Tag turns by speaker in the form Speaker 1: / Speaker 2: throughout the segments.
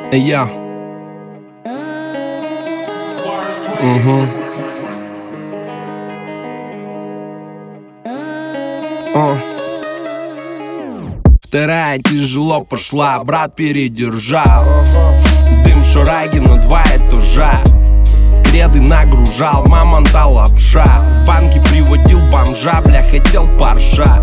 Speaker 1: Я. Вторая тяжело пошла, брат передержал. Дым в шараге на 2 этажа. Креды нагружал, мамонта лапша. В банке приводил бомжа, бля, хотел парша.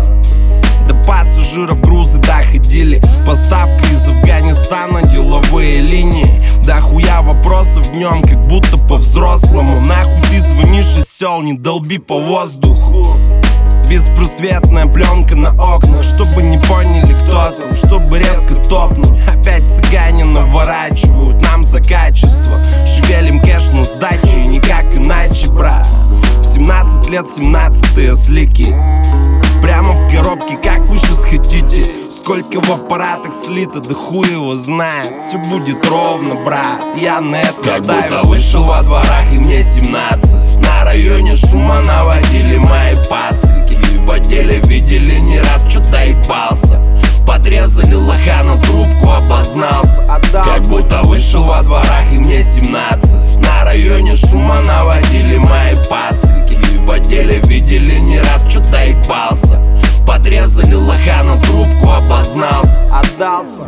Speaker 1: До пассажиров грузы доходили. Поставка из Афганистана, деловые линии. Да хуя вопросов днем, как будто по-взрослому. Нахуй ты звонишь из сел, не долби по воздуху. Беспросветная пленка на окнах, чтобы не поняли, кто там, чтобы резко топнуть. Опять цыгане наворачивают нам за качество. Шевелим кэш на сдаче и никак иначе, брат. В 17 лет 17-е слики. Прямо в коробке, как вы сейчас хотите. Сколько в аппаратах слито, да хуй его знает. Все будет ровно, брат, я на это как ставил. Будто вышел во дворах и мне 17. На районе шума наводили мои пацики. В отделе видели не раз, что-то ебался. Подрезали лоха, на трубку обознался. Как будто вышел во дворах и мне 17. На районе шума наводили мои пацики. В отделе видели не раз, что-то ебался. Подрезали лоха, на трубку обознался. Отдался.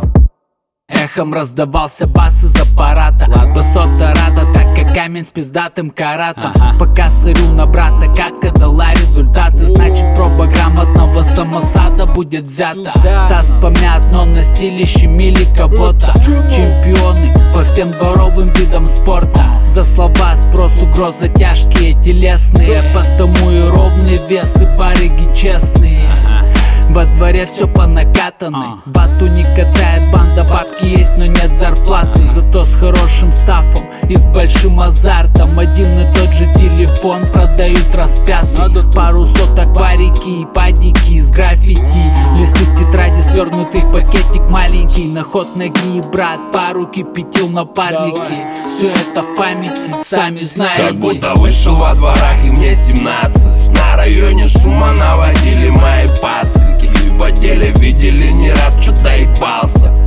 Speaker 2: Эхом раздавался бас из аппарата. Высота рада, так как камень с пиздатым каратом. Пока сырю на брата, катка дала результаты. Значит, проба грамотного самосада будет взята. Таз помят, но на стиле щемили кого-то. Чемпионы по всем дворовым видам спорта. За слова спрос, угроза тяжкие, телесные. Потому и ровный вес, и барыги честные. Во дворе все по накатанной. Бату не катает банда, бабки есть, но нет зарплаты. Зато с хорошим стафом и с большим азартом. Один и тот же телефон продают распятый. Пару соток варики и падики из граффити. Листы с тетради свернуты в пакетик маленький. На ход ноги, брат, пару кипятил на парлике. Все это в памяти, сами знаете.
Speaker 1: Как будто вышел во дворах и мне 17. На районе шума наводили мои пацики. В отделе видели не раз, что-то ебался.